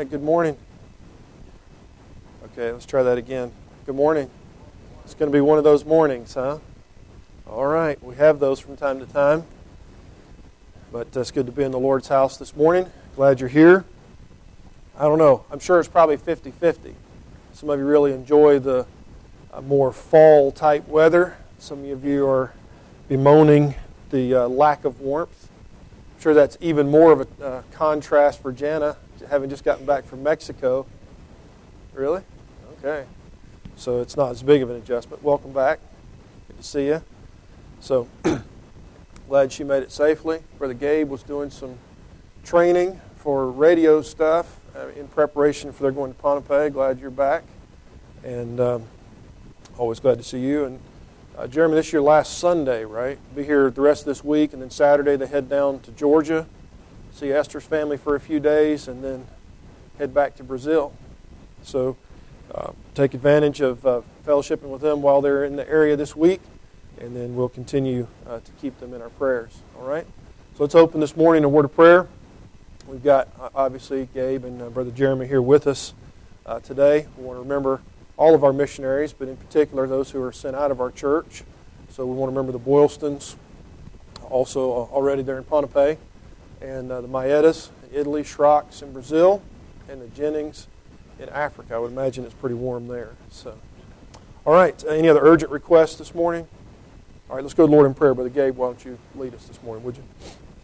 right, good morning. Okay, let's try that again. Good morning. It's going to be one of those mornings, huh? All right, we have those from time to time. But it's good to be in the Lord's house this morning. Glad you're here. I don't know, I'm sure it's probably 50-50. Some of you really enjoy the more fall-type weather. Some of you are bemoaning the lack of warmth. I'm sure that's even more of a contrast for Jana, having just gotten back from Mexico. Really? Okay. So it's not as big of an adjustment. Welcome back. Good to see you. So glad she made it safely. Brother Gabe was doing some training for radio stuff in preparation for their going to Pohnpei. Glad you're back. And always glad to see you. And Jeremy, this is your last Sunday, right? Be here the rest of this week, and then Saturday they head down to Georgia, see Esther's family for a few days, and then head back to Brazil. So take advantage of fellowshipping with them while they're in the area this week, and then we'll continue to keep them in our prayers. All right? So let's open this morning a word of prayer. We've got, obviously, Gabe and Brother Jeremy here with us today. We want to remember all of our missionaries, but in particular those who are sent out of our church. So we want to remember the Boylstons, also already there in Pohnpei, and the Maedas in Italy, Schrocks in Brazil, and the Jennings in Africa. I would imagine it's pretty warm there. So, all right, any other urgent requests this morning? All right, let's go to the Lord in prayer. Brother Gabe, why don't you lead us this morning, would you?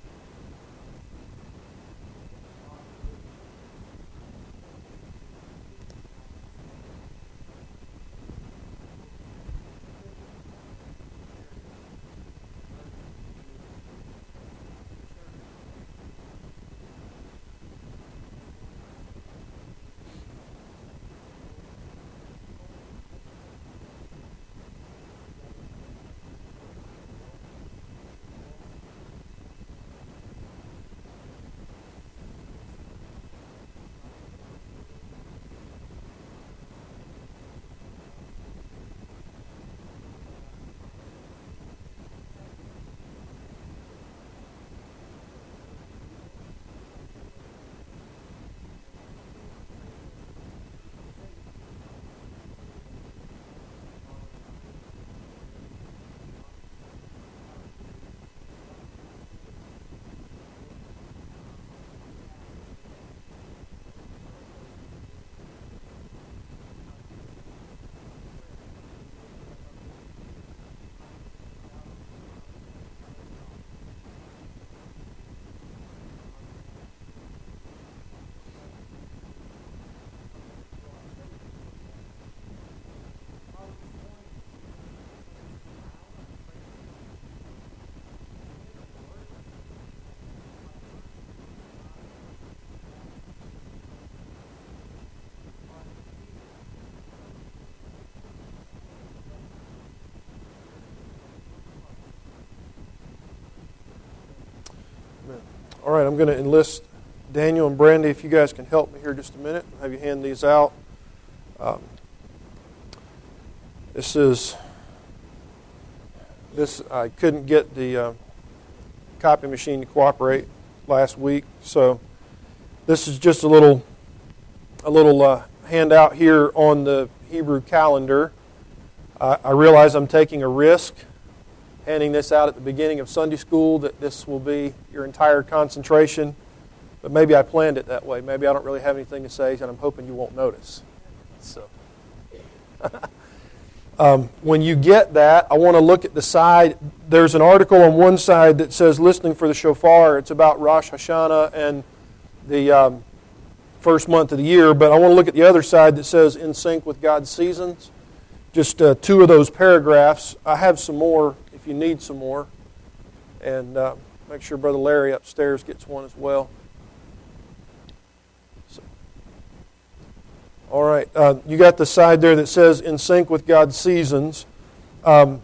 All right, I'm going to enlist Daniel and Brandy, if you guys can help me here just a minute. I'll have you hand these out. This I couldn't get the copy machine to cooperate last week, so this is just a little handout here on the Hebrew calendar. I realize I'm taking a risk handing this out at the beginning of Sunday school, that this will be your entire concentration. But maybe I planned it that way. Maybe I don't really have anything to say, and I'm hoping you won't notice. So, when you get that, I want to look at the side. There's an article on one side that says listening for the shofar. It's about Rosh Hashanah and the first month of the year. But I want to look at the other side that says in sync with God's seasons. Just two of those paragraphs. I have some more if you need some more. And make sure Brother Larry upstairs gets one as well. So, all right. You got the side there that says in sync with God's seasons. In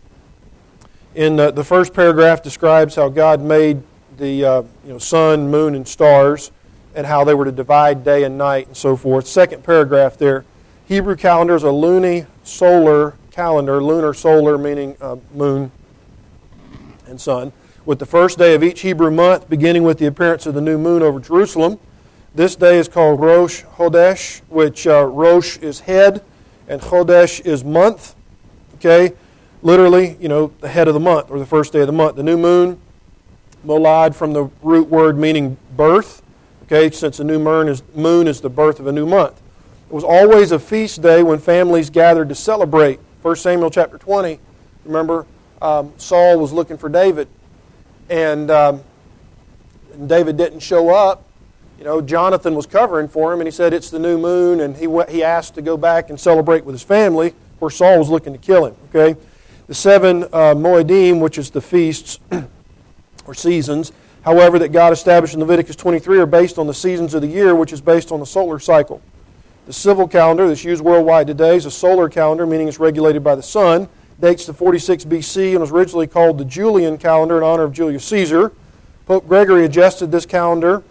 the first paragraph describes how God made the sun, moon, and stars, and how they were to divide day and night and so forth. Second paragraph there. Hebrew calendar is a luni-solar calendar, lunar solar meaning moon and sun, with the first day of each Hebrew month beginning with the appearance of the new moon over Jerusalem. This day is called Rosh Chodesh, which Rosh is head and Chodesh is month. Okay, literally, the head of the month or the first day of the month. The new moon, molad, from the root word meaning birth. Okay, since a new moon is the birth of a new month. It was always a feast day when families gathered to celebrate. 1 Samuel chapter 20, remember, Saul was looking for David, and David didn't show up. Jonathan was covering for him, and he said it's the new moon, and he asked to go back and celebrate with his family, where Saul was looking to kill him. Okay, the 7 Moedim, which is the feasts or seasons, however, that God established in Leviticus 23 are based on the seasons of the year, which is based on the solar cycle. The civil calendar that's used worldwide today is a solar calendar, meaning it's regulated by the sun, dates to 46 BC and was originally called the Julian calendar in honor of Julius Caesar. Pope Gregory adjusted this calendar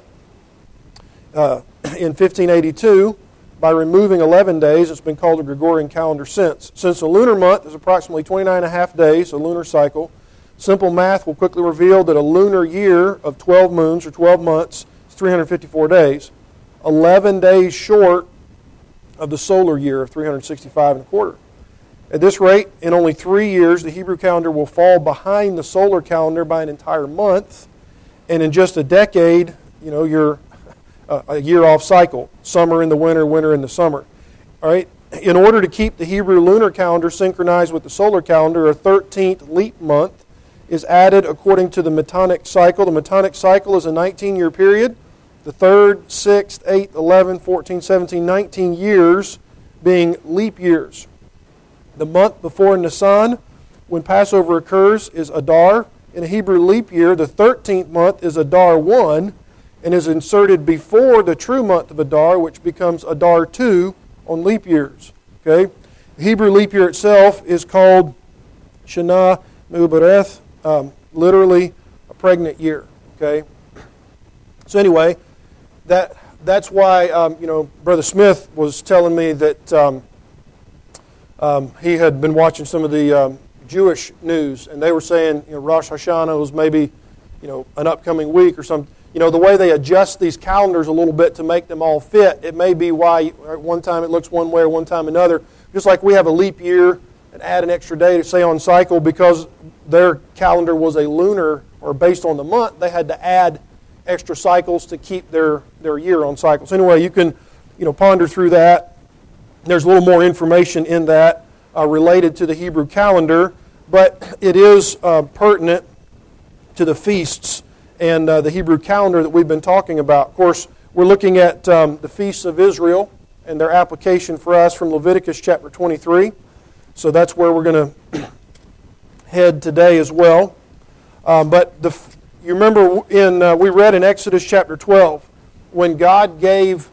in 1582 by removing 11 days. It's been called the Gregorian calendar since. Since a lunar month is approximately 29.5 days, a lunar cycle, simple math will quickly reveal that a lunar year of 12 moons or 12 months is 354 days, 11 days short of the solar year of 365 and a quarter. At this rate, in only 3 years, the Hebrew calendar will fall behind the solar calendar by an entire month, and in just a decade, you're a year off cycle, summer in the winter, winter in the summer. All right. In order to keep the Hebrew lunar calendar synchronized with the solar calendar, a 13th leap month is added according to the Metonic cycle. The Metonic cycle is a 19-year period. The 3rd, 6th, 8th, 11th, 14th, 17th, 19 years being leap years. The month before Nisan, when Passover occurs, is Adar. In a Hebrew leap year, the 13th month is Adar 1 and is inserted before the true month of Adar, which becomes Adar 2 on leap years. Okay? The Hebrew leap year itself is called Shana Me'ubereth, literally a pregnant year. Okay? So anyway, that's why Brother Smith was telling me that he had been watching some of the Jewish news, and they were saying Rosh Hashanah was maybe an upcoming week or something. The way they adjust these calendars a little bit to make them all fit, it may be why one time it looks one way or one time another. Just like we have a leap year and add an extra day to say on cycle, because their calendar was a lunar or based on the month, they had to add extra cycles to keep their year on cycles. Anyway, you can ponder through that. There's a little more information in that related to the Hebrew calendar, but it is pertinent to the feasts and the Hebrew calendar that we've been talking about. Of course, we're looking at the feasts of Israel and their application for us from Leviticus chapter 23. So that's where we're going to head today as well. But you remember we read in Exodus chapter 12 when God gave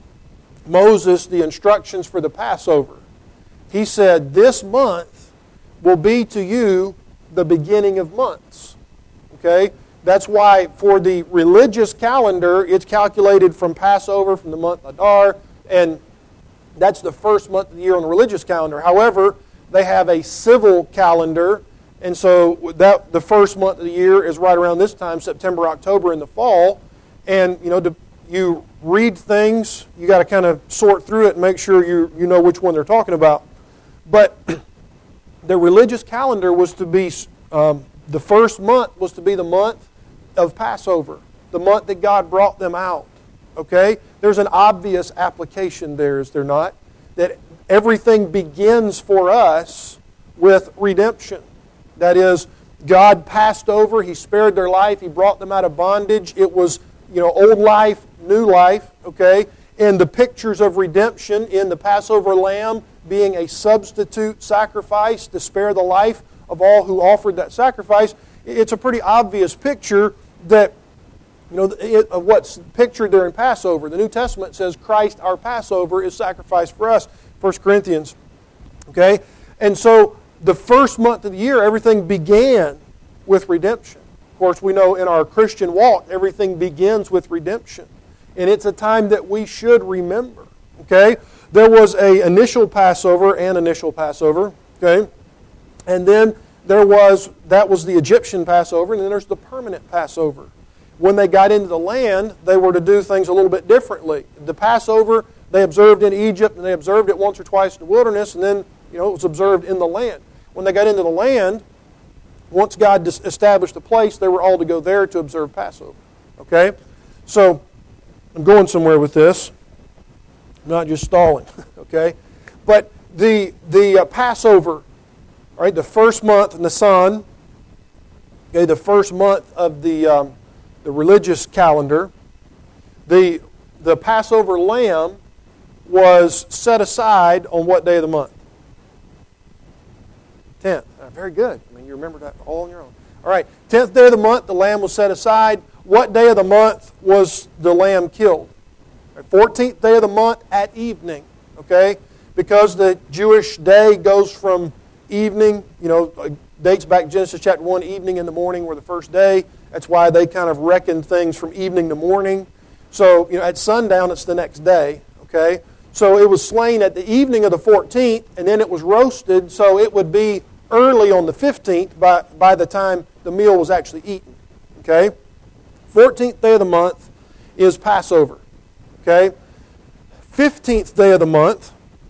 Moses the instructions for the Passover. He said, "This month will be to you the beginning of months." Okay? That's why for the religious calendar, it's calculated from Passover, from the month Adar, and that's the first month of the year on the religious calendar. However, they have a civil calendar, and so the first month of the year is right around this time, September, October in the fall. And you read things, you got to kind of sort through it and make sure you know which one they're talking about. But the religious calendar was to be the first month was to be the month of Passover, the month that God brought them out. Okay? There's an obvious application there, is there not? That everything begins for us with redemption. That is, God passed over, He spared their life, He brought them out of bondage. It was, old life, new life, okay? And the pictures of redemption in the Passover lamb being a substitute sacrifice to spare the life of all who offered that sacrifice, it's a pretty obvious picture that, of what's pictured there in Passover. The New Testament says Christ, our Passover, is sacrificed for us, 1 Corinthians. Okay? And so the first month of the year, everything began with redemption. Of course, we know in our Christian walk, everything begins with redemption. And it's a time that we should remember. Okay? There was an initial Passover, okay? And then that was the Egyptian Passover, and then there's the permanent Passover. when they got into the land, they were to do things a little bit differently. The Passover, they observed in Egypt, and they observed it once or twice in the wilderness, and then it was observed in the land. When they got into the land, once God established a place, they were all to go there to observe Passover. Okay? So, I'm going somewhere with this. I'm not just stalling. Okay? But the Passover, all right, the first month, Nisan, okay, the first month of the religious calendar, the Passover lamb was set aside on what day of the month? 10th. Very good. I mean, you remember that all on your own. All right, 10th day of the month, the lamb was set aside. What day of the month was the lamb killed? 14th day of the month at evening, okay? Because the Jewish day goes from evening, dates back Genesis chapter 1, evening and the morning were the first day. That's why they kind of reckon things from evening to morning. So, at sundown, it's the next day, okay? So it was slain at the evening of the 14th, and then it was roasted, so it would be early on the 15th by the time the meal was actually eaten, okay? 14th day of the month is Passover, okay? 15th day of the month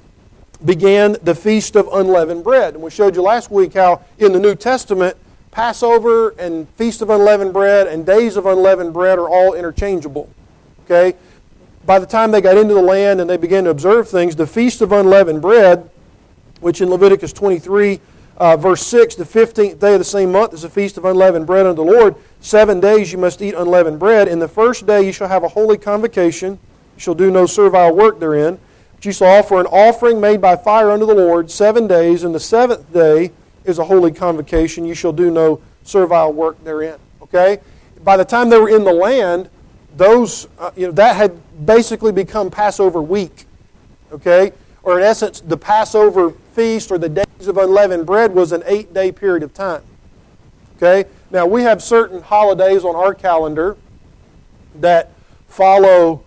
began the Feast of Unleavened Bread. And we showed you last week how in the New Testament, Passover and Feast of Unleavened Bread and Days of Unleavened Bread are all interchangeable, okay? By the time they got into the land and they began to observe things, the Feast of Unleavened Bread, which in Leviticus 23, verse 6, the 15th day of the same month is the Feast of Unleavened Bread unto the Lord. 7 days you must eat unleavened bread. In the first day you shall have a holy convocation. You shall do no servile work therein. But you shall offer an offering made by fire unto the Lord 7 days. And the 7th day is a holy convocation. You shall do no servile work therein. Okay? By the time they were in the land, those that had basically become Passover week. Okay? Or in essence, the Passover feast or the Days of Unleavened Bread was an 8-day period of time. Okay? Now, we have certain holidays on our calendar that follow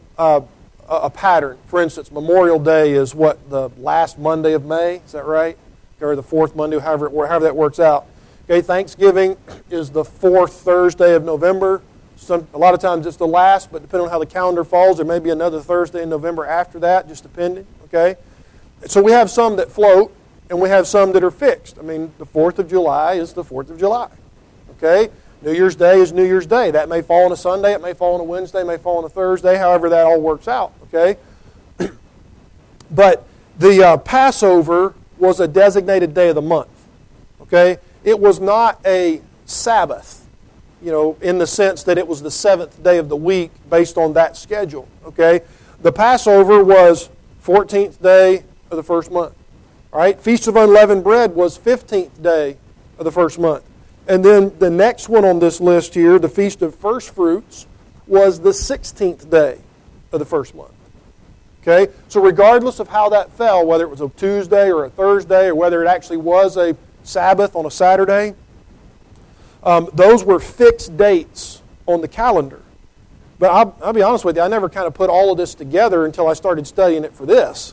a pattern. For instance, Memorial Day is the last Monday of May? Is that right? Or the fourth Monday, however that works out. Okay, Thanksgiving is the fourth Thursday of November. A lot of times it's the last, but depending on how the calendar falls, there may be another Thursday in November after that, just depending. Okay? So we have some that float, and we have some that are fixed. I mean, the 4th of July is the 4th of July. Okay? New Year's Day is New Year's Day. That may fall on a Sunday, it may fall on a Wednesday, it may fall on a Thursday, however that all works out. Okay? But the Passover was a designated day of the month. Okay? It was not a Sabbath, in the sense that it was the 7th day of the week based on that schedule. Okay? The Passover was 14th day of the first month. All right? Feast of Unleavened Bread was 15th day of the first month. And then the next one on this list here, the Feast of First Fruits, was the 16th day of the first month. Okay? So regardless of how that fell, whether it was a Tuesday or a Thursday or whether it actually was a Sabbath on a Saturday, those were fixed dates on the calendar. But I'll be honest with you, I never kind of put all of this together until I started studying it for this.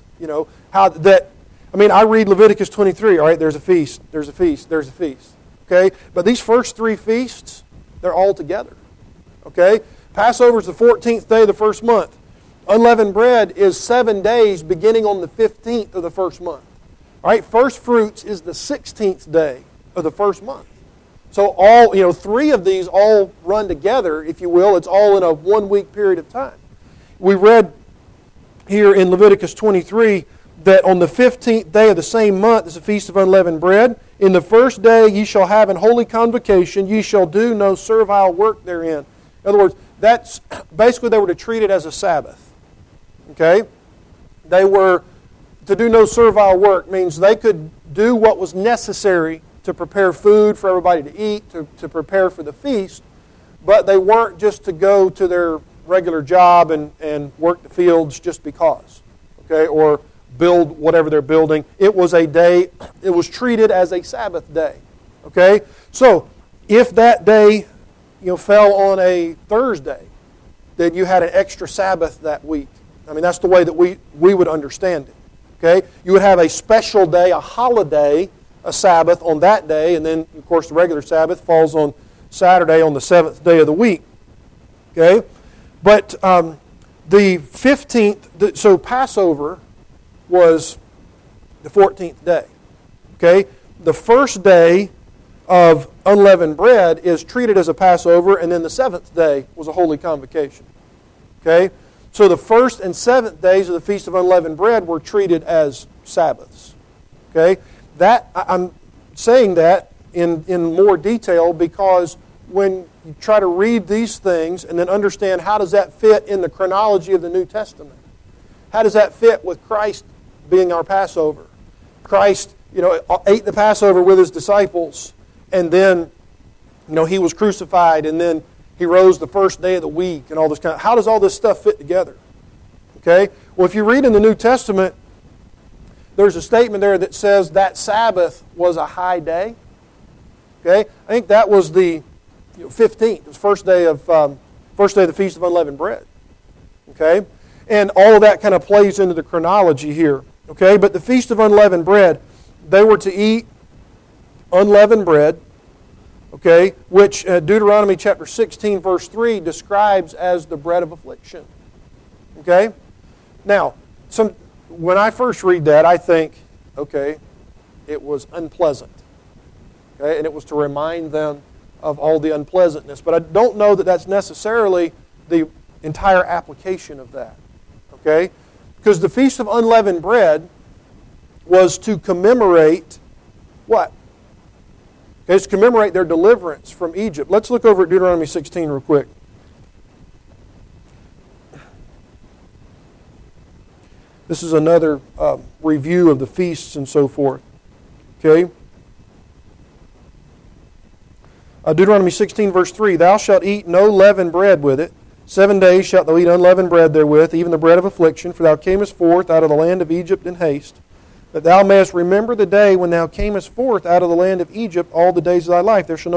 I read Leviticus 23, all right, there's a feast, there's a feast, there's a feast. Okay? But these first 3 feasts, they're all together. Okay? Passover is the 14th day of the first month. Unleavened bread is 7 days beginning on the 15th of the first month. All right? First fruits is the 16th day of the first month. So all, 3 of these all run together, if you will. It's all in a 1-week period of time. We read here in Leviticus 23 that on the 15th day of the same month is the Feast of Unleavened Bread. In the first day ye shall have an holy convocation. Ye shall do no servile work therein. In other words, that's basically they were to treat it as a Sabbath. Okay? They were to do no servile work means they could do what was necessary to prepare food for everybody to eat, to prepare for the feast, but they weren't just to go to their regular job and work the fields just because. Okay? Or build whatever they're building. It was a day, it was treated as a Sabbath day. Okay? So, if that day, fell on a Thursday, then you had an extra Sabbath that week. I mean, that's the way that we would understand it. Okay? You would have a special day, a holiday, a Sabbath on that day, and then, of course, the regular Sabbath falls on Saturday on the 7th day of the week. Okay? But the 15th, so Passover was the 14th day. Okay? The first day of unleavened bread is treated as a Passover, and then the 7th day was a holy convocation. Okay? So the 1st and 7th days of the Feast of Unleavened Bread were treated as Sabbaths. Okay? I'm saying that in more detail because when you try to read these things and then understand how does that fit in the chronology of the New Testament, how does that fit with Christ being our Passover? Christ, ate the Passover with His disciples, and then, He was crucified, and then He rose the first day of the week, and all this how does all this stuff fit together? Okay? Well, if you read in the New Testament, there's a statement there that says that Sabbath was a high day. Okay? I think that was the 15th. It was first day of the Feast of Unleavened Bread. Okay? And all of that kind of plays into the chronology here. Okay? But the Feast of Unleavened Bread, they were to eat unleavened bread, okay, which Deuteronomy chapter 16, verse 3 describes as the bread of affliction. Okay? Now, when I first read that, I think, okay, it was unpleasant. Okay? And it was to remind them of all the unpleasantness. But I don't know that that's necessarily the entire application of that. Okay? Because the Feast of Unleavened Bread was to commemorate what? Okay, it's to commemorate their deliverance from Egypt. Let's look over at Deuteronomy 16 real quick. This is another review of the feasts and so forth. Okay? Deuteronomy 16, verse 3, Thou shalt eat no leavened bread with it. 7 days shalt thou eat unleavened bread therewith, even the bread of affliction, for thou camest forth out of the land of Egypt in haste, that thou mayest remember the day when thou camest forth out of the land of Egypt all the days of thy life. There shall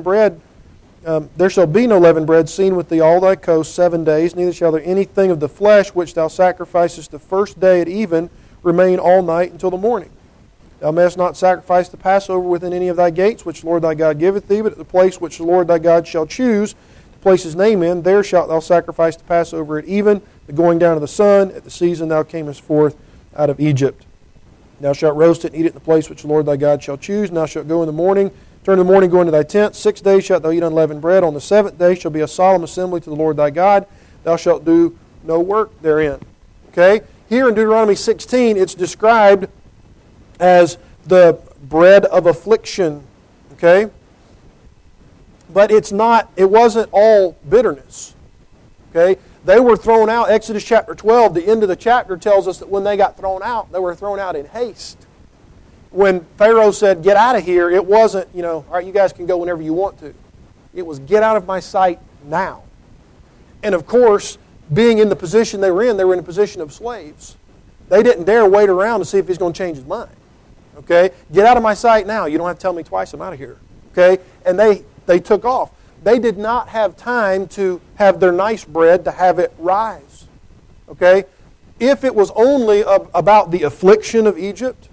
be no leavened bread seen with thee all thy coast 7 days, neither shall there anything of the flesh which thou sacrificest the first day at even remain all night until the morning. Thou mayest not sacrifice the Passover within any of thy gates, which the Lord thy God giveth thee, but at the place which the Lord thy God shall choose to place His name in, there shalt thou sacrifice the Passover at even, the going down of the sun, at the season thou camest forth out of Egypt. Thou shalt roast it and eat it in the place which the Lord thy God shall choose, and thou shalt go in the morning, turn in the morning, go into thy tent. 6 days shalt thou eat unleavened bread. On the 7th day shall be a solemn assembly to the Lord thy God. Thou shalt do no work therein. Okay? Here in Deuteronomy 16, it's described as the bread of affliction. Okay? But it wasn't all bitterness. Okay? They were thrown out. Exodus chapter 12, the end of the chapter tells us that when they got thrown out, they were thrown out in haste. When Pharaoh said, get out of here, it wasn't, all right, you guys can go whenever you want to. It was, get out of my sight now. And of course, being in the position they were in a position of slaves. They didn't dare wait around to see if he's going to change his mind. Okay? Get out of my sight now. You don't have to tell me twice, I'm out of here. Okay? And they took off. They did not have time to have their nice bread to have it rise. Okay? If it was only about the affliction of Egypt,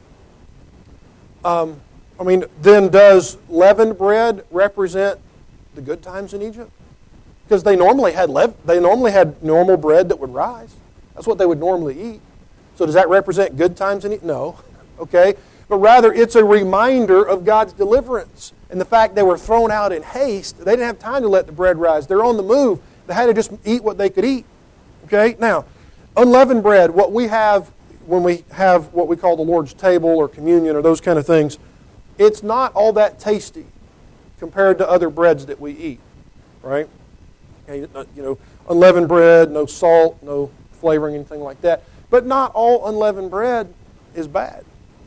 then does leavened bread represent the good times in Egypt? Because they normally had normal bread that would rise. That's what they would normally eat. So does that represent good times in Egypt? No. Okay? But rather, it's a reminder of God's deliverance. And the fact they were thrown out in haste, they didn't have time to let the bread rise. They're on the move. They had to just eat what they could eat. Okay? Now, unleavened bread, what we have when we have what we call the Lord's table or communion or those kind of things, it's not all that tasty compared to other breads that we eat. Right? Unleavened bread, no salt, no flavoring, anything like that. But not all unleavened bread is bad.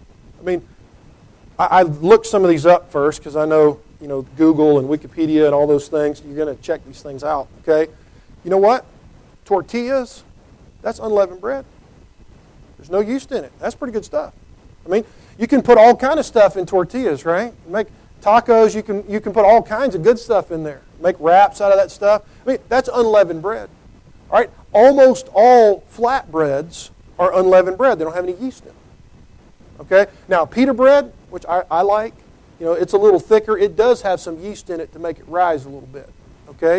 I looked some of these up first because I know, Google and Wikipedia and all those things. You're going to check these things out, okay? You know what? Tortillas, that's unleavened bread. There's no yeast in it. That's pretty good stuff. You can put all kind of stuff in tortillas, right? Make tacos. You can put all kinds of good stuff in there. Make wraps out of that stuff. That's unleavened bread. All right? Almost all flatbreads are unleavened bread. They don't have any yeast in them. Okay? Now, pita bread, which I like, it's a little thicker. It does have some yeast in it to make it rise a little bit. Okay?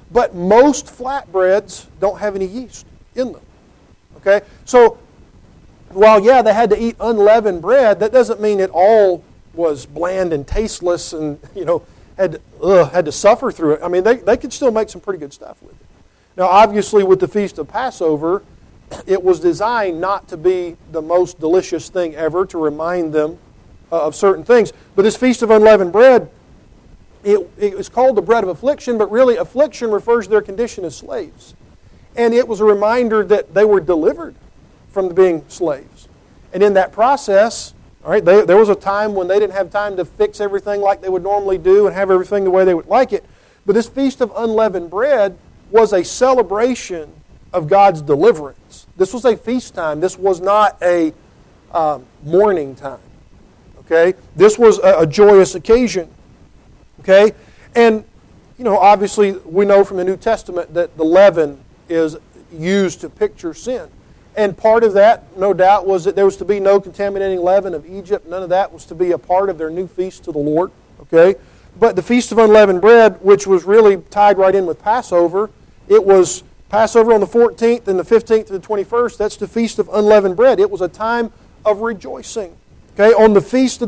But most flatbreads don't have any yeast in them. Okay? So, while, yeah, they had to eat unleavened bread, that doesn't mean it all was bland and tasteless and, had to suffer through it. I mean, they could still make some pretty good stuff with it. Now, obviously, with the Feast of Passover, it was designed not to be the most delicious thing ever, to remind them of certain things. But this Feast of Unleavened Bread, it was called the bread of affliction, but really affliction refers to their condition as slaves. And it was a reminder that they were delivered from being slaves. And in that process, all right, there was a time when they didn't have time to fix everything like they would normally do and have everything the way they would like it. But this Feast of Unleavened Bread was a celebration of God's deliverance. This was a feast time. This was not a mourning time. Okay? This was a joyous occasion. Okay? And, obviously we know from the New Testament that the leaven is used to picture sin. And part of that, no doubt, was that there was to be no contaminating leaven of Egypt. None of that was to be a part of their new feast to the Lord. Okay? But the Feast of Unleavened Bread, which was really tied right in with Passover, it was Passover on the 14th and the 15th to the 21st. That's the Feast of Unleavened Bread. It was a time of rejoicing. Okay? On the Feast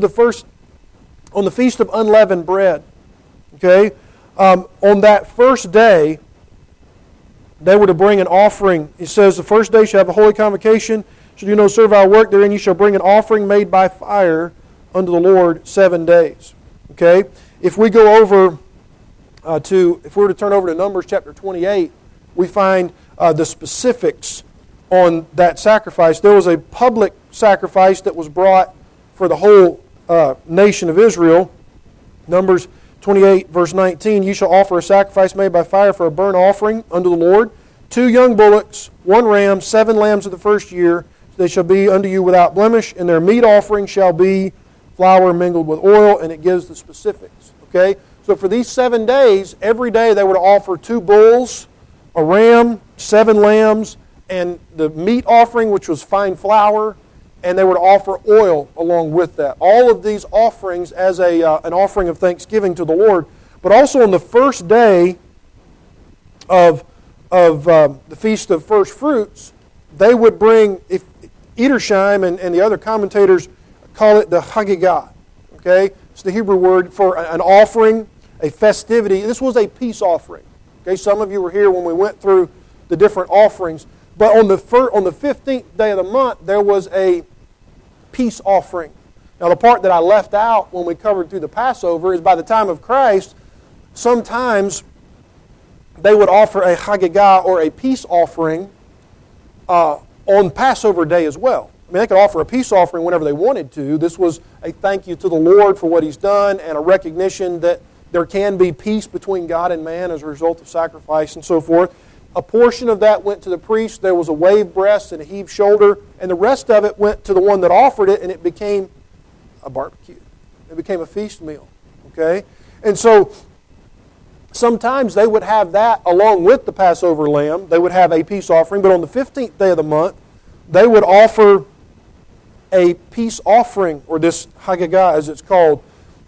of Unleavened Bread, okay, on that first day, they were to bring an offering. It says, the first day shall have a holy convocation, shall do no servile work therein. You shall bring an offering made by fire unto the Lord 7 days. Okay? If we go over if we were to turn over to Numbers chapter 28, we find the specifics on that sacrifice. There was a public sacrifice that was brought for the whole nation of Israel. Numbers 28, verse 19, you shall offer a sacrifice made by fire for a burnt offering unto the Lord. 2 young bullocks, 1 ram, 7 lambs of the first year. They shall be unto you without blemish, and their meat offering shall be flour mingled with oil, and it gives the specifics. Okay? So for these 7 days, every day they were to offer 2 bulls, a ram, 7 lambs, and the meat offering, which was fine flour, and they were to offer oil along with that. All of these offerings as an offering of thanksgiving to the Lord. But also on the first day of the Feast of First Fruits, they would bring, if Edersheim and the other commentators call it the Hagigah. Okay? It's the Hebrew word for an offering, a festivity. This was a peace offering. Okay? Some of you were here when we went through the different offerings. But on the 15th day of the month, there was a peace offering. Now, the part that I left out when we covered through the Passover is by the time of Christ, sometimes they would offer a Hagigah or a peace offering on Passover day as well. I mean, they could offer a peace offering whenever they wanted to. This was a thank you to the Lord for what He's done and a recognition that there can be peace between God and man as a result of sacrifice and so forth. A portion of that went to the priest. There was a waved breast and a heaved shoulder. And the rest of it went to the one that offered it, and it became a barbecue. It became a feast meal. Okay? And so sometimes they would have that along with the Passover lamb. They would have a peace offering. But on the 15th day of the month, they would offer a peace offering, or this Hagigah as it's called.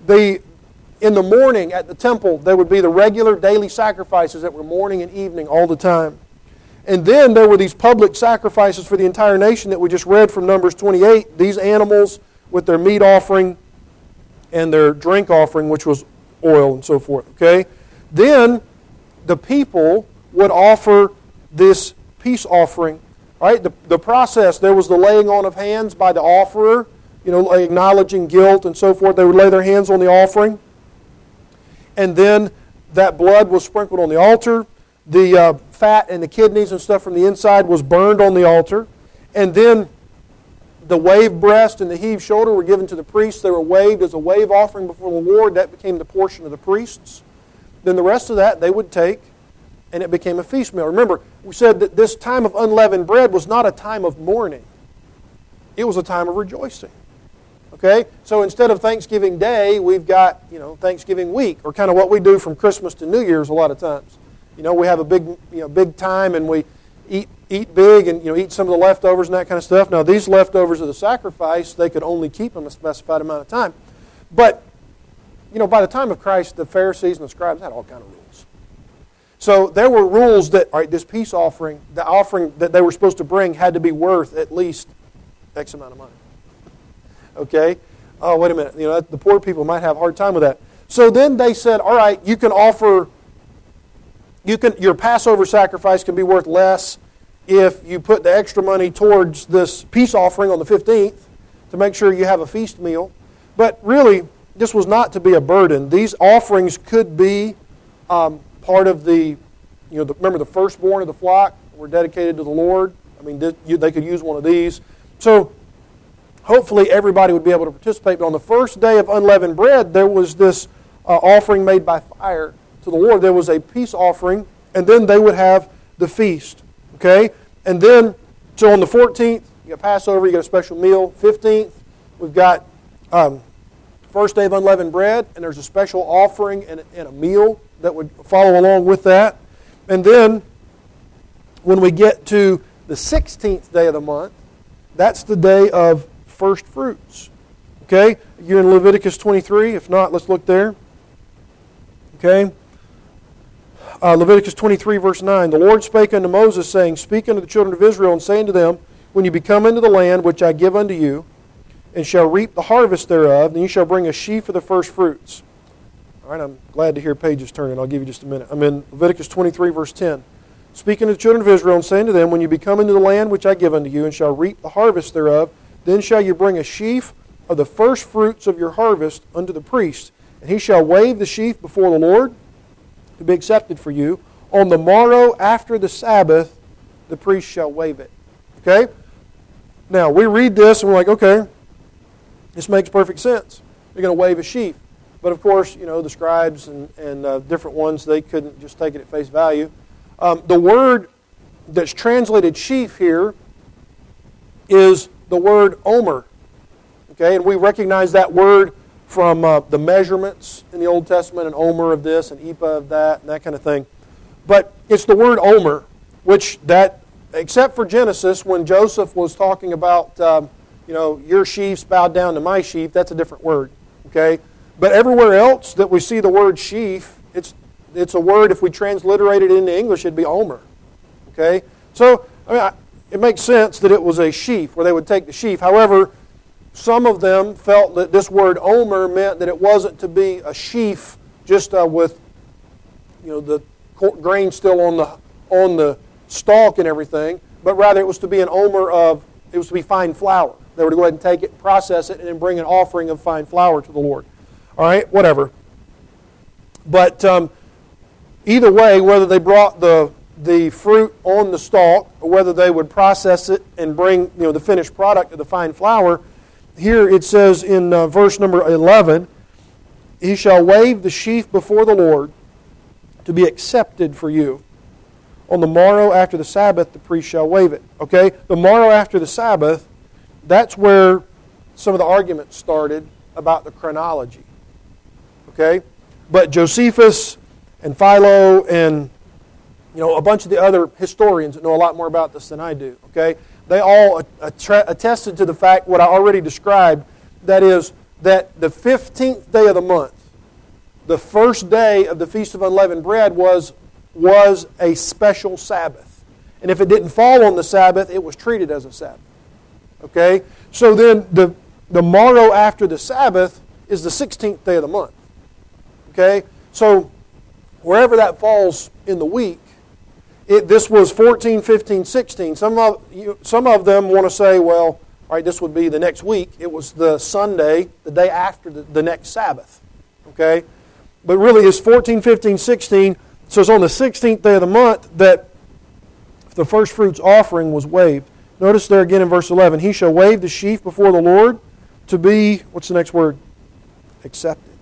In the morning at the temple, there would be the regular daily sacrifices that were morning and evening all the time. And then there were these public sacrifices for the entire nation that we just read from Numbers 28. These animals with their meat offering and their drink offering, which was oil and so forth. Okay? Then the people would offer this peace offering. Right? The process, there was the laying on of hands by the offerer, acknowledging guilt and so forth. They would lay their hands on the offering. And then that blood was sprinkled on the altar. The fat and the kidneys and stuff from the inside was burned on the altar. And then the waved breast and the heaved shoulder were given to the priests. They were waved as a wave offering before the Lord. That became the portion of the priests. Then the rest of that they would take, and it became a feast meal. Remember, we said that this time of unleavened bread was not a time of mourning. It was a time of rejoicing. Okay? So instead of Thanksgiving Day, we've got, Thanksgiving week, or kind of what we do from Christmas to New Year's a lot of times. We have a big time and we eat big and, eat some of the leftovers and that kind of stuff. Now, these leftovers of the sacrifice, they could only keep them a specified amount of time. But, by the time of Christ, the Pharisees and the scribes had all kind of rules. So there were rules that, all right, this peace offering, the offering that they were supposed to bring had to be worth at least X amount of money. Okay? Oh, wait a minute. The poor people might have a hard time with that. So then they said, all right, you can offer, your Passover sacrifice can be worth less if you put the extra money towards this peace offering on the 15th to make sure you have a feast meal. But really, this was not to be a burden. These offerings could be part of remember the firstborn of the flock were dedicated to the Lord. I mean, they could use one of these. So hopefully everybody would be able to participate. But on the first day of unleavened bread, there was this offering made by fire to the Lord. There was a peace offering, and then they would have the feast. Okay? And then, so on the 14th, you got Passover, you got a special meal. 15th, we've got first day of unleavened bread, and there's a special offering and a meal that would follow along with that. And then, when we get to the 16th day of the month, that's the day of first fruits. Okay? You're in Leviticus 23. If not, let's look there. Okay? Leviticus 23, verse 9. The Lord spake unto Moses, saying, Speak unto the children of Israel, and say unto them, When you be come into the land which I give unto you, and shall reap the harvest thereof, then you shall bring a sheaf of the first fruits. All right, I'm glad to hear pages turning. I'll give you just a minute. I'm in Leviticus 23, verse 10. Speaking to the children of Israel, and saying to them, When you be come into the land which I give unto you, and shall reap the harvest thereof, then shall you bring a sheaf of the first fruits of your harvest unto the priest, and he shall wave the sheaf before the Lord, to be accepted for you. On the morrow after the Sabbath, the priest shall wave it. Okay? Now, we read this and we're like, okay, this makes perfect sense. You're going to wave a sheaf. But of course, the scribes and different ones, they couldn't just take it at face value. The word that's translated sheaf here is the word omer. Okay? And we recognize that word from the measurements in the Old Testament, an omer of this, an ephah of that, and that kind of thing. But it's the word omer, which except for Genesis, when Joseph was talking about, your sheaves bowed down to my sheaf, that's a different word. Okay? But everywhere else that we see the word sheaf, it's a word, if we transliterate it into English, it'd be omer. Okay? So, it makes sense that it was a sheaf, where they would take the sheaf. However, some of them felt that this word omer meant that it wasn't to be a sheaf just with the grain still on the stalk and everything, but rather it was to be an omer it was to be fine flour. They were to go ahead and take it, process it, and then bring an offering of fine flour to the Lord. All right, whatever. But either way, whether they brought the fruit on the stalk or whether they would process it and bring the finished product of the fine flour, here it says in verse number 11, He shall wave the sheaf before the Lord to be accepted for you. On the morrow after the Sabbath, the priest shall wave it. Okay? The morrow after the Sabbath, that's where some of the arguments started about the chronology. Okay? But Josephus and Philo and a bunch of the other historians that know a lot more about this than I do, okay? They all attested to the fact, what I already described, that is, that the 15th day of the month, the first day of the Feast of Unleavened Bread was a special Sabbath. And if it didn't fall on the Sabbath, it was treated as a Sabbath. Okay? So then the morrow after the Sabbath is the 16th day of the month. Okay? So wherever that falls in the week, this was 14, 15, 16. Some of them want to say, well, all right, this would be the next week. It was the Sunday, the day after the next Sabbath. Okay? But really it's 14, 15, 16. So it's on the 16th day of the month that the first fruits offering was waved. Notice there again in verse 11, He shall wave the sheaf before the Lord to be, what's the next word? Accepted.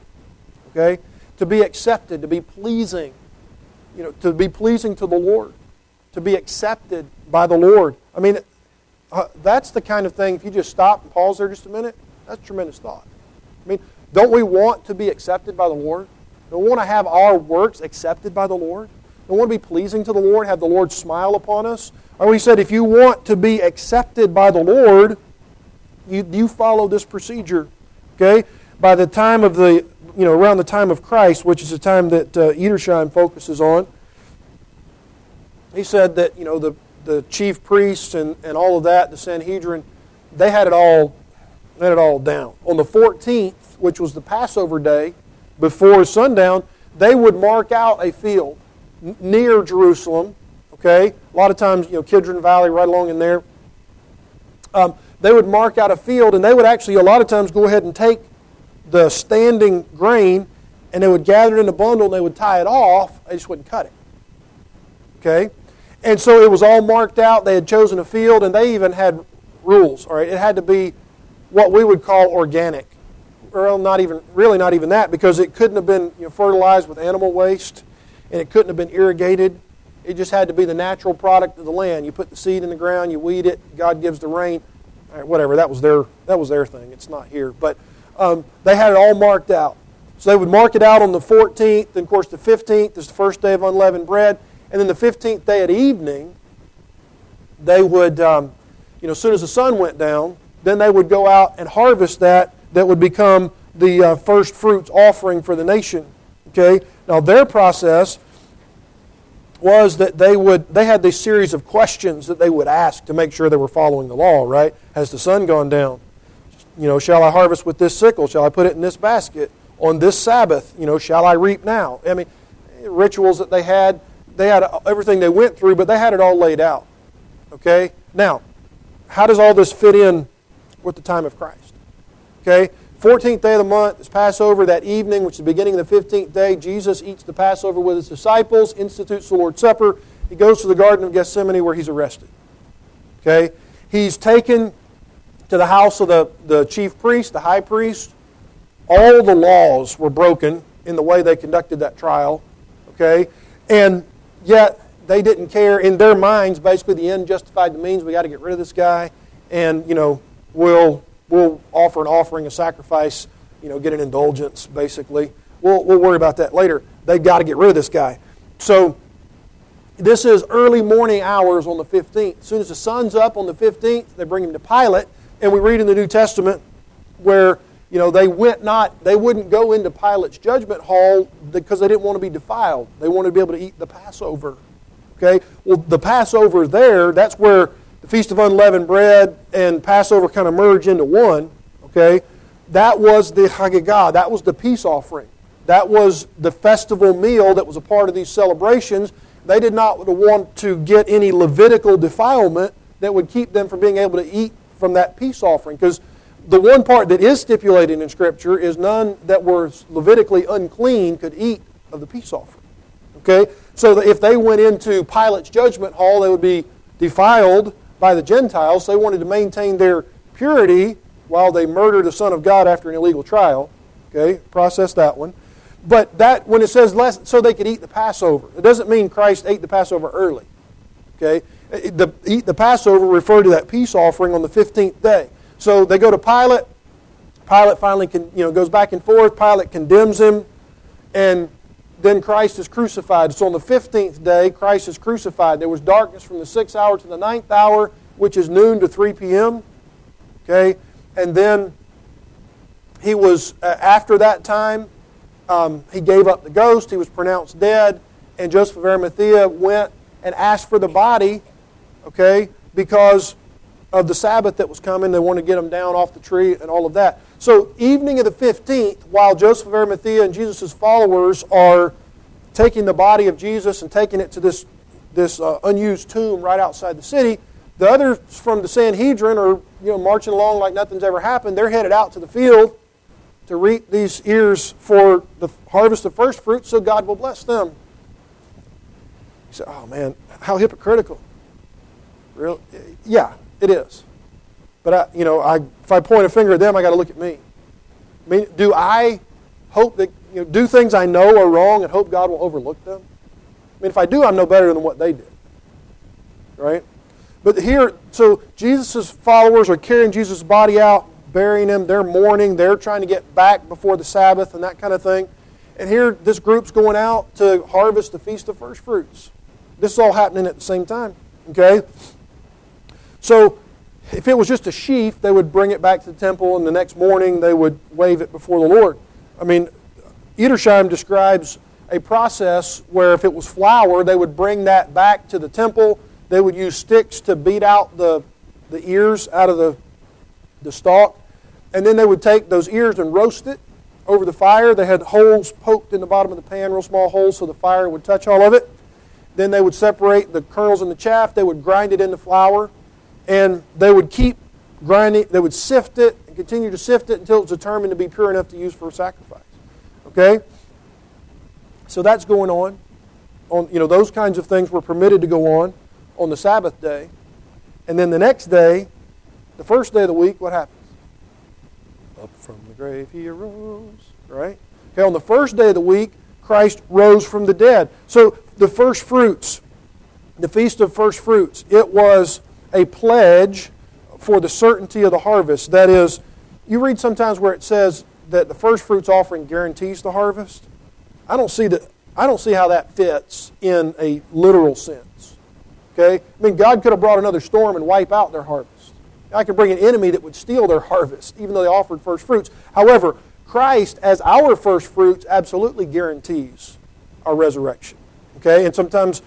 Okay? To be accepted, to be pleasing. To be pleasing to the Lord, to be accepted by the Lord. I mean, that's the kind of thing, if you just stop and pause there just a minute, that's a tremendous thought. I mean, don't we want to be accepted by the Lord? Don't we want to have our works accepted by the Lord? Don't we want to be pleasing to the Lord, have the Lord smile upon us? Or we said, if you want to be accepted by the Lord, you follow this procedure. Okay? By the time of around the time of Christ, which is the time that Edersheim focuses on, he said that, the chief priests and all of that, the Sanhedrin, they had it all down. On the 14th, which was the Passover day, before sundown, they would mark out a field near Jerusalem. Okay, a lot of times, Kidron Valley, right along in there. They would mark out a field, and they would actually, a lot of times, go ahead and take the standing grain, and they would gather it in a bundle, and they would tie it off. They just wouldn't cut it. Okay, and so it was all marked out. They had chosen a field, and they even had rules. All right, it had to be what we would call organic. Well, not even that, because it couldn't have been fertilized with animal waste, and it couldn't have been irrigated. It just had to be the natural product of the land. You put the seed in the ground, you weed it, God gives the rain. All right, whatever, that was their thing. It's not here. But they had it all marked out. So they would mark it out on the 14th, and of course the 15th is the first day of unleavened bread. And then the 15th day at evening, they would, as soon as the sun went down, then they would go out and harvest that would become the first fruits offering for the nation. Okay? Now their process was that they had this series of questions that they would ask to make sure they were following the law, right? Has the sun gone down? Shall I harvest with this sickle? Shall I put it in this basket? On this Sabbath, shall I reap now? I mean, rituals that they had everything they went through, but they had it all laid out. Okay? Now, how does all this fit in with the time of Christ? Okay? 14th day of the month is Passover. That evening, which is the beginning of the 15th day, Jesus eats the Passover with his disciples, institutes the Lord's Supper. He goes to the Garden of Gethsemane where he's arrested. Okay? He's taken to the house of the chief priest, the high priest. All the laws were broken in the way they conducted that trial. Okay? And yet, they didn't care. In their minds, basically, the end justified the means. We got to get rid of this guy. And, we'll offer an offering, a sacrifice, get an indulgence, basically. We'll worry about that later. They've got to get rid of this guy. So, this is early morning hours on the 15th. As soon as the sun's up on the 15th, they bring him to Pilate. And we read in the New Testament where, they wouldn't go into Pilate's judgment hall because they didn't want to be defiled. They wanted to be able to eat the Passover. Okay? Well, the Passover there, that's where the Feast of Unleavened Bread and Passover kind of merge into one. Okay? That was the Hagigah. That was the peace offering. That was the festival meal that was a part of these celebrations. They did not want to get any Levitical defilement that would keep them from being able to eat from that peace offering. Because the one part that is stipulated in Scripture is none that were Levitically unclean could eat of the peace offering. Okay? So that if they went into Pilate's judgment hall, they would be defiled by the Gentiles. They wanted to maintain their purity while they murdered the Son of God after an illegal trial. Okay? Process that one. But that, when it says less, so they could eat the Passover, it doesn't mean Christ ate the Passover early. Okay? Eat the Passover referred to that peace offering on the 15th day. So they go to Pilate. Pilate finally goes back and forth. Pilate condemns him. And then Christ is crucified. So on the 15th day, Christ is crucified. There was darkness from the 6th hour to the 9th hour, which is noon to 3 p.m. Okay? And then he was, after that time, he gave up the ghost. He was pronounced dead. And Joseph of Arimathea went and asked for the body, okay, because of the Sabbath that was coming. They wanted to get him down off the tree and all of that. So evening of the 15th, while Joseph of Arimathea and Jesus' followers are taking the body of Jesus and taking it to this unused tomb right outside the city, the others from the Sanhedrin are marching along like nothing's ever happened. They're headed out to the field to reap these ears for the harvest of first fruits, so God will bless them. You say, oh man, how hypocritical. Really? Yeah, it is. But if I point a finger at them, I got to look at me. I mean, do I hope that do things I know are wrong and hope God will overlook them? I mean, if I do, I'm no better than what they did, right? But here, so Jesus' followers are carrying Jesus' body out, burying him. They're mourning. They're trying to get back before the Sabbath and that kind of thing. And here, this group's going out to harvest the Feast of First Fruits. This is all happening at the same time. Okay? So, if it was just a sheaf, they would bring it back to the temple, and the next morning they would wave it before the Lord. I mean, Edersheim describes a process where if it was flour, they would bring that back to the temple. They would use sticks to beat out the ears out of the stalk. And then they would take those ears and roast it over the fire. They had holes poked in the bottom of the pan, real small holes, so the fire would touch all of it. Then they would separate the kernels and the chaff. They would grind it into flour. And they would keep grinding. They would sift it and continue to sift it until it was determined to be pure enough to use for a sacrifice. Okay? So that's going on. Those kinds of things were permitted to go on the Sabbath day. And then the next day, the first day of the week, what happens? Up from the grave he arose. Right? Okay, on the first day of the week, Christ rose from the dead. So the first fruits, the Feast of First Fruits, it was a pledge for the certainty of the harvest. That is, you read sometimes where it says that the first fruits offering guarantees the harvest. I don't see how that fits in a literal sense. Okay? I mean, God could have brought another storm and wipe out their harvest. I could bring an enemy that would steal their harvest, even though they offered first fruits. However, Christ, as our first fruits, absolutely guarantees our resurrection. Okay? And sometimes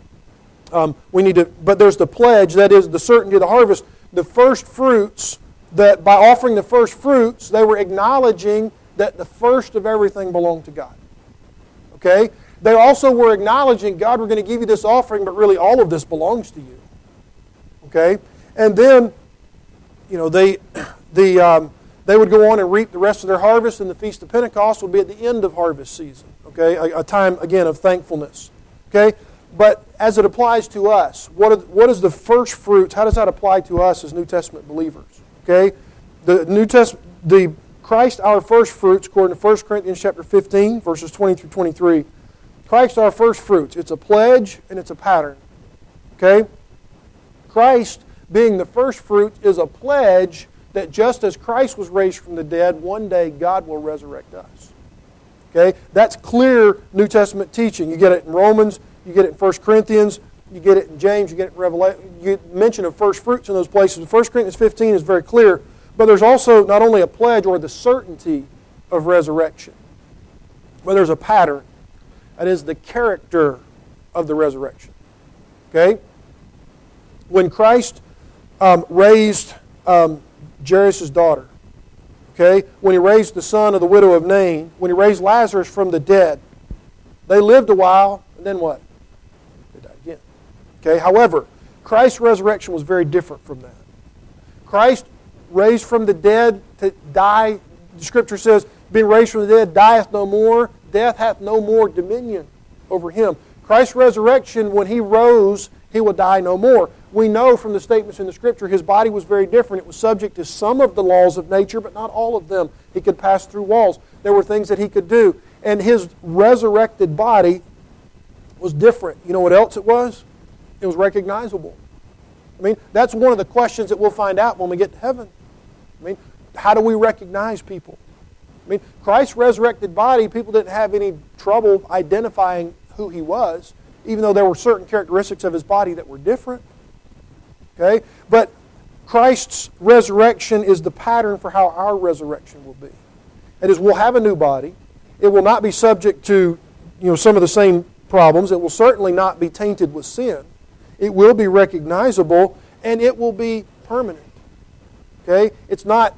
we need to, but there's the pledge, that is the certainty of the harvest. The first fruits, that by offering the first fruits, they were acknowledging that the first of everything belonged to God. Okay? They also were acknowledging, God, we're going to give you this offering, but really all of this belongs to you. Okay? And then, they would go on and reap the rest of their harvest, and the Feast of Pentecost would be at the end of harvest season. Okay? A time, again, of thankfulness. Okay? But as it applies to us, what is the first fruits? How does that apply to us as New Testament believers? Okay, the Christ our first fruits, according to 1 Corinthians chapter 15, verses 20 through 23. Christ our first fruits. It's a pledge and it's a pattern. Okay, Christ being the first fruit is a pledge that just as Christ was raised from the dead, one day God will resurrect us. Okay, that's clear New Testament teaching. You get it in Romans. You get it in 1 Corinthians, you get it in James, you get it in Revelation. You get mention of first fruits in those places. 1 Corinthians 15 is very clear, but there's also not only a pledge or the certainty of resurrection, but there's a pattern. That is the character of the resurrection. Okay? When Christ raised Jairus' daughter, okay, when he raised the son of the widow of Nain, when he raised Lazarus from the dead, they lived a while, and then what? Again. Okay. However, Christ's resurrection was very different from that. Christ raised from the dead to die. The Scripture says, being raised from the dead, dieth no more. Death hath no more dominion over him. Christ's resurrection, when he rose, he will die no more. We know from the statements in the Scripture his body was very different. It was subject to some of the laws of nature, but not all of them. He could pass through walls. There were things that he could do. And his resurrected body was different. You know what else it was? It was recognizable. I mean, that's one of the questions that we'll find out when we get to heaven. I mean, how do we recognize people? I mean, Christ's resurrected body, people didn't have any trouble identifying who he was, even though there were certain characteristics of his body that were different. Okay? But Christ's resurrection is the pattern for how our resurrection will be. That is, we'll have a new body. It will not be subject to some of the same problems. It will certainly not be tainted with sin. It will be recognizable, and it will be permanent. Okay? It's not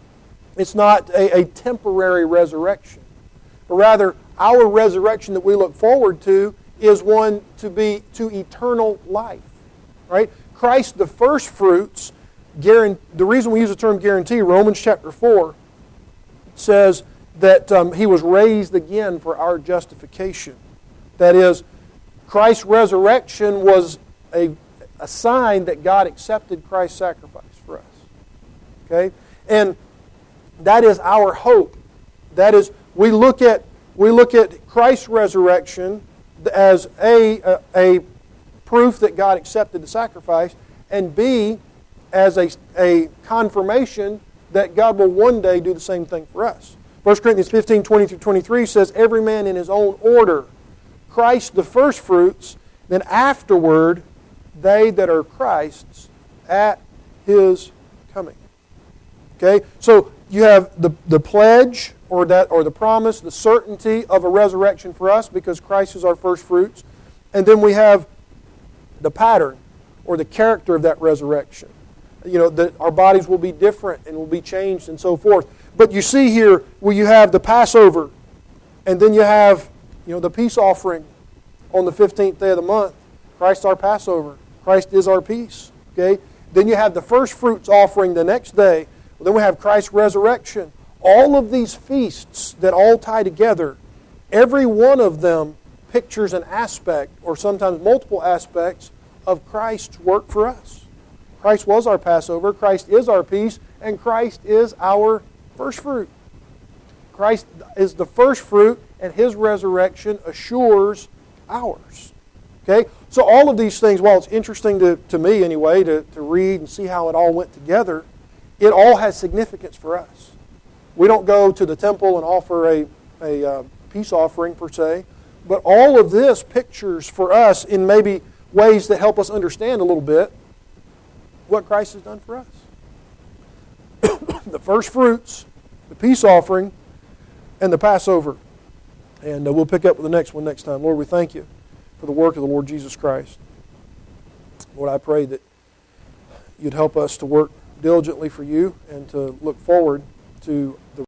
a temporary resurrection, but rather our resurrection that we look forward to is one to eternal life. Right? Christ, the first fruits, the reason we use the term guarantee, Romans chapter 4 says that he was raised again for our justification. That is, Christ's resurrection was a sign that God accepted Christ's sacrifice for us. Okay? And that is our hope. That is, we look at Christ's resurrection as a proof that God accepted the sacrifice, and B, as a confirmation that God will one day do the same thing for us. 1 Corinthians 15, 20 through 23 says, every man in his own order, Christ the first fruits, then afterward they that are Christ's at his coming. Okay? So you have the pledge or the promise, the certainty of a resurrection for us because Christ is our first fruits. And then we have the pattern or the character of that resurrection. That our bodies will be different and will be changed and so forth. But you see here where you have the Passover, and then you have the peace offering on the 15th day of the month. Christ our Passover. Christ is our peace. Okay? Then you have the first fruits offering the next day. Then we have Christ's resurrection. All of these feasts that all tie together, every one of them pictures an aspect, or sometimes multiple aspects, of Christ's work for us. Christ was our Passover, Christ is our peace, and Christ is our first fruit. Christ is the first fruit, and His resurrection assures ours. Okay? So all of these things, while it's interesting to me anyway, to read and see how it all went together, it all has significance for us. We don't go to the temple and offer a peace offering per se, but all of this pictures for us in maybe ways that help us understand a little bit what Christ has done for us. The first fruits, the peace offering, and the Passover. And we'll pick up with the next one next time. Lord, we thank you for the work of the Lord Jesus Christ. Lord, I pray that you'd help us to work diligently for you and to look forward to the